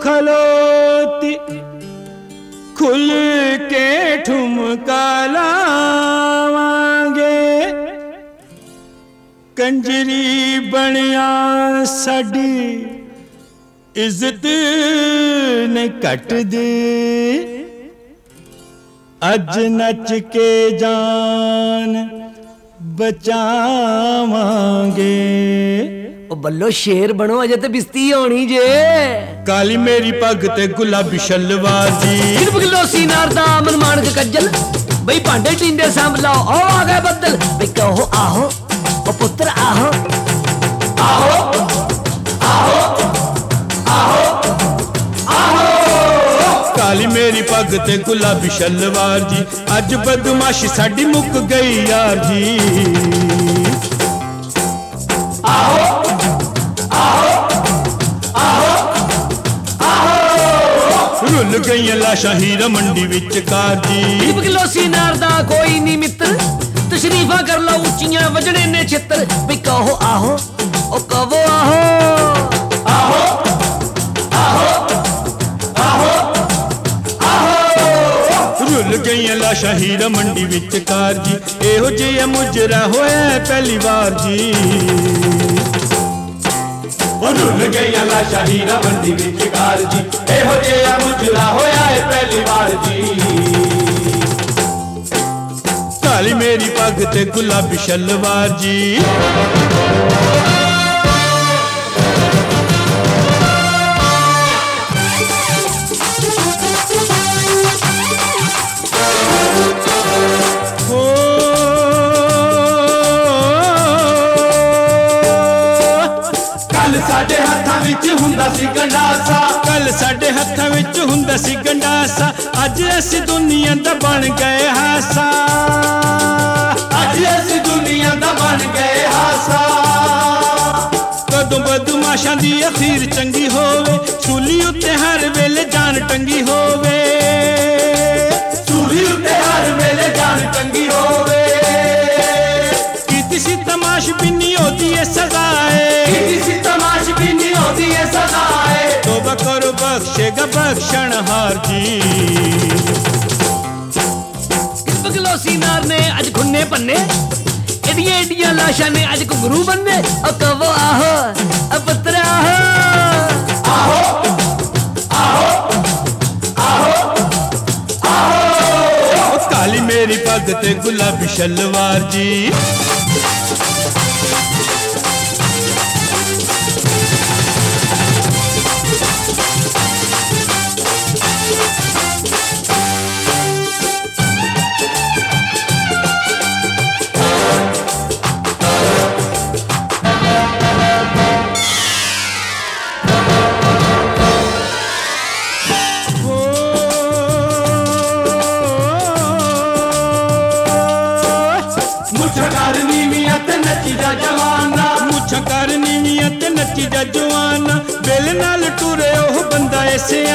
खलोती खुल के ठुमका लावांगे कंजरी बनिया साडी इज्जत ने घट दे अज नच के जान बचावांगे। ओ बल्लो शेर बनो अजे ते बिस्ती होनी जे। काली मेरी पग ते गुलाबी शलवार जी गिलोसी नारदा मन मानक कज्जल बई भांडे टींडे सांभ लाओ ओ आ गए बदल बई कहो आहो ओ पुत्र आहो आहो आहो आहो आहो। काली मेरी पग ते गुलाबी शलवार जी अज बदमाशी साडी मुक गई यार जी। आहो रुल गई लाशा हीरा मंडी विच कार जी। गिलोसी नारदा कोई नहीं मित्र तशरीफा कर लो उच्चियां वजने ने छित्र बई कहो आहो ओ कहो आहो आहो आहो आहो आहो। रुल गई लाशा हीरा मंडी विच कार जी एहो जिहा मुजरा होया पहली बार जी। रुल गई लाशा हीरा मंडी विच कार जी एहो जिहा मुजरा होया है पहली बार जी। काली मेरी पग ते गुलाबी शलवार जी साडे हत्थां विच हुंदा सी गंडासा कल साडे हत्थां विच हुंदा सी गंडासा अज असीं दुनिया दा बन गए हासा। अज असीं दुनिया दा बन गए हासा। कदों बदमाशां दी अखीर चंगी होवे सूली उत्ते हर वेले जान टंगी होवे। सूली उत्ते हर वेले जान टंगी होवे। कीती सी तमाश बिन्नी होती है सजाए कीती सी तमाश बिन्नी होती है सजाए। तौबा करो बख्शेगा बख्शनहार जी। गिलोसी नार ने अज खुन्ने पन्ने एडियां एडियां लाशां ने अज घुंघरू बन्ने ओ कहो आहो ओ पुत्र आहो आहो आहो आहो आहो। काली मेरी पग ते गुलाबी शलवार जी मुछा कर नीवियां ते नच्ची जा जवाना मुछा कर नीवियां ते नच्ची जा जवाना बेल नाल टुरे ओह बंदा ऐसे